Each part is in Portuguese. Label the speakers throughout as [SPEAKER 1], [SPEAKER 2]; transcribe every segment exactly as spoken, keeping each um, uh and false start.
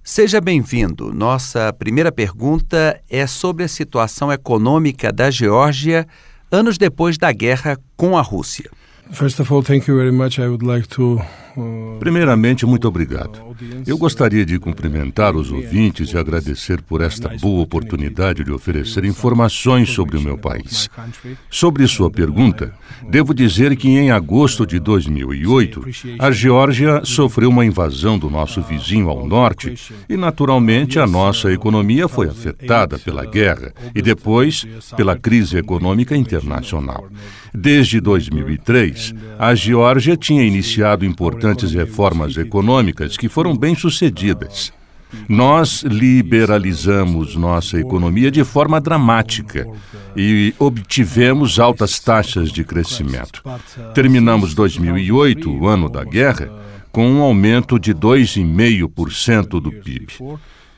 [SPEAKER 1] Seja bem-vindo. Nossa primeira pergunta é sobre a situação econômica da Geórgia anos depois da guerra com a Rússia.
[SPEAKER 2] First of all, thank you very much. I would like to
[SPEAKER 3] Primeiramente, muito obrigado. Eu gostaria de cumprimentar os ouvintes e agradecer por esta boa oportunidade de oferecer informações sobre o meu país. Sobre sua pergunta, devo dizer que em agosto de dois mil e oito, a Geórgia sofreu uma invasão do nosso vizinho ao norte e, naturalmente, a nossa economia foi afetada pela guerra e depois pela crise econômica internacional. Desde dois mil e três, a Geórgia tinha iniciado importantes reformas econômicas que foram bem-sucedidas. Nós liberalizamos nossa economia de forma dramática e obtivemos altas taxas de crescimento. Terminamos dois mil e oito, o ano da guerra, com um aumento de dois vírgula cinco por cento do P I B.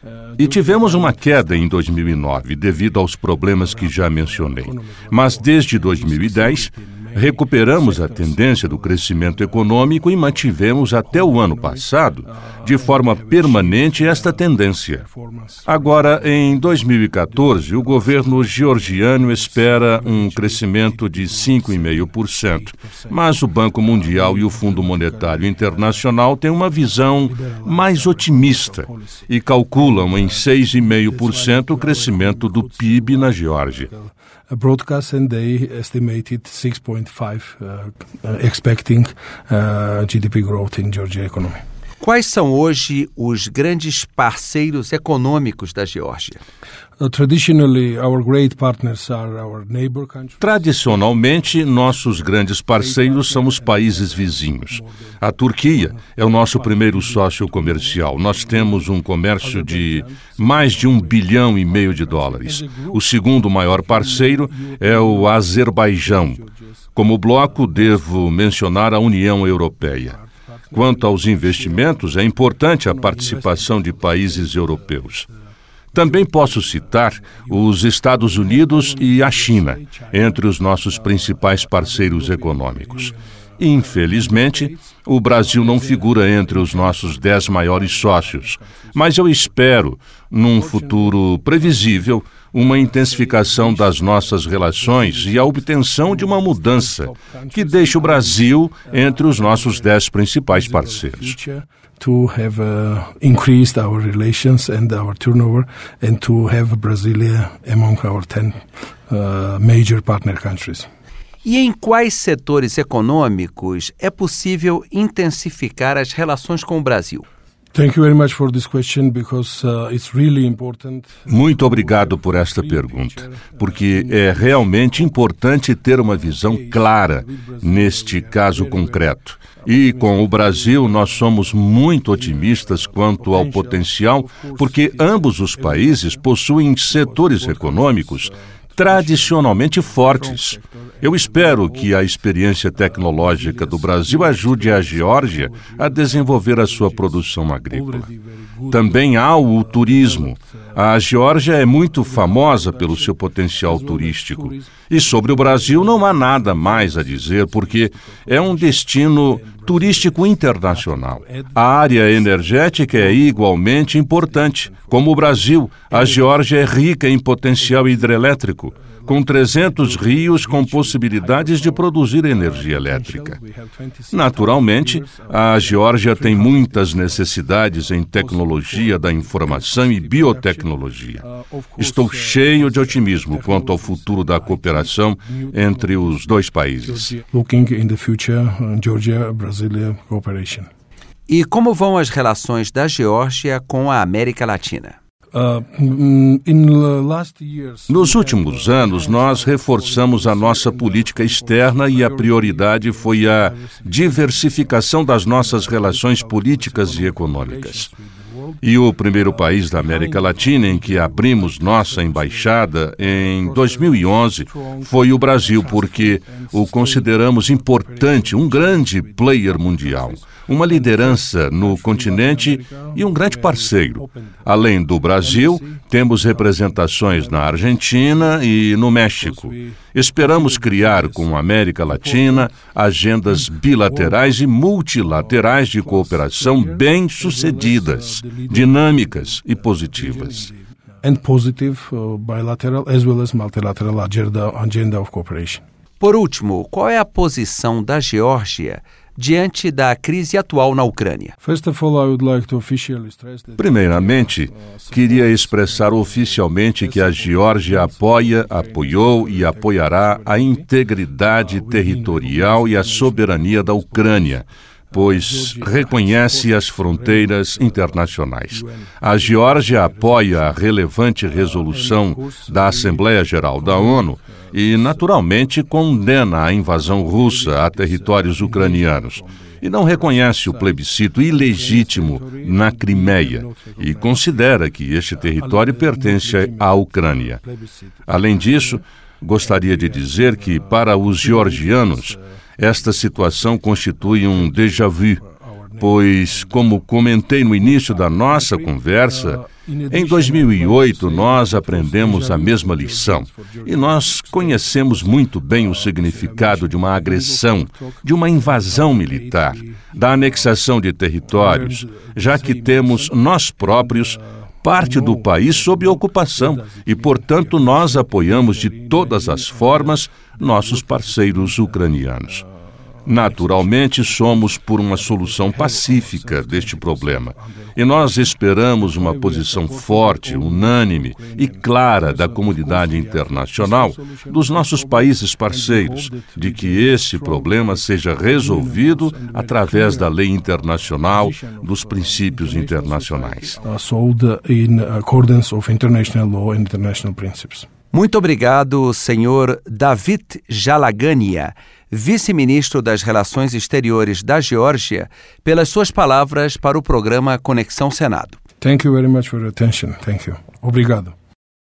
[SPEAKER 3] E tivemos uma queda em dois mil e nove devido aos problemas que já mencionei. Mas desde dois mil e dez, recuperamos a tendência do crescimento econômico e mantivemos até o ano passado, de forma permanente, esta tendência. Agora, em dois mil e quatorze, o governo georgiano espera um crescimento de cinco vírgula cinco por cento, mas o Banco Mundial e o Fundo Monetário Internacional têm uma visão mais otimista e calculam em seis vírgula cinco por cento o crescimento do P I B na Geórgia.
[SPEAKER 2] broadcast and they estimated six point five uh, uh, expecting uh, G D P growth in Georgia economy.
[SPEAKER 1] Quais são hoje os grandes parceiros econômicos da Geórgia?
[SPEAKER 2] Uh, traditionally, our great partners are our neighbor countries.
[SPEAKER 3] Tradicionalmente, nossos grandes parceiros são os países vizinhos. A Turquia é o nosso primeiro sócio comercial. Nós temos um comércio de mais de um bilhão e meio de dólares. O segundo maior parceiro é o Azerbaijão. Como bloco, devo mencionar a União Europeia. Quanto aos investimentos, é importante a participação de países europeus. Também posso citar os Estados Unidos e a China, entre os nossos principais parceiros econômicos. Infelizmente, o Brasil não figura entre os nossos dez maiores sócios, mas eu espero, num futuro previsível, uma intensificação das nossas relações e a obtenção de uma mudança que deixe o Brasil entre os nossos dez principais parceiros.
[SPEAKER 2] To have uh, increased our relations and our turnover and to have Brasilia among our ten uh, major partner countries.
[SPEAKER 1] E em quais setores econômicos é possível intensificar as relações com o Brasil?
[SPEAKER 2] Thank you very much for this question because uh, it's really important.
[SPEAKER 3] Muito obrigado por esta pergunta, porque é realmente importante ter uma visão clara neste caso concreto. E com o Brasil nós somos muito otimistas quanto ao potencial, porque ambos os países possuem setores econômicos tradicionalmente fortes. Eu espero que a experiência tecnológica do Brasil ajude a Geórgia a desenvolver a sua produção agrícola. Também há o turismo. A Geórgia é muito famosa pelo seu potencial turístico. E sobre o Brasil não há nada mais a dizer, porque é um destino turístico internacional. A área energética é igualmente importante. Como o Brasil, a Geórgia é rica em potencial hidrelétrico, com trezentos rios com possibilidades de produzir energia elétrica. Naturalmente, a Geórgia tem muitas necessidades em tecnologia da informação e biotecnologia. Estou cheio de otimismo quanto ao futuro da cooperação entre os dois países.
[SPEAKER 2] Looking in the future, Georgia-Brasilia cooperation.
[SPEAKER 1] E como vão as relações da Geórgia com a América Latina?
[SPEAKER 3] Nos últimos anos, nós reforçamos a nossa política externa e a prioridade foi a diversificação das nossas relações políticas e econômicas. E o primeiro país da América Latina em que abrimos nossa embaixada em dois mil e onze foi o Brasil, porque o consideramos importante, um grande player mundial, uma liderança no continente e um grande parceiro. Além do Brasil, Temos representações na Argentina e no México. Esperamos criar com a América Latina agendas bilaterais e multilaterais de cooperação bem-sucedidas, dinâmicas e positivas.
[SPEAKER 2] And positive uh, bilateral as well as multilateral agenda, agenda of cooperation.
[SPEAKER 1] Por último, qual é a posição da Geórgia diante da crise atual na Ucrânia?
[SPEAKER 3] Primeiramente, queria expressar oficialmente que a Geórgia apoia, apoiou e apoiará a integridade territorial e a soberania da Ucrânia, pois reconhece as fronteiras internacionais. A Geórgia apoia a relevante resolução da Assembleia Geral da ONU e, naturalmente, condena a invasão russa a territórios ucranianos e não reconhece o plebiscito ilegítimo na Crimeia e considera que este território pertence à Ucrânia. Além disso, gostaria de dizer que, para os georgianos, esta situação constitui um déjà vu, pois, como comentei no início da nossa conversa, em dois mil e oito nós aprendemos a mesma lição e nós conhecemos muito bem o significado de uma agressão, de uma invasão militar, da anexação de territórios, já que temos nós próprios parte do país sob ocupação e, portanto, nós apoiamos de todas as formas nossos parceiros ucranianos. Naturalmente, somos por uma solução pacífica deste problema e nós esperamos uma posição forte, unânime e clara da comunidade internacional, dos nossos países parceiros, de que esse problema seja resolvido através da lei internacional, dos princípios internacionais.
[SPEAKER 1] Muito obrigado, senhor David Jalagania, vice-ministro das Relações Exteriores da Geórgia, pelas suas palavras para o programa Conexão Senado.
[SPEAKER 2] Thank you very much for your attention. Thank you. Obrigado.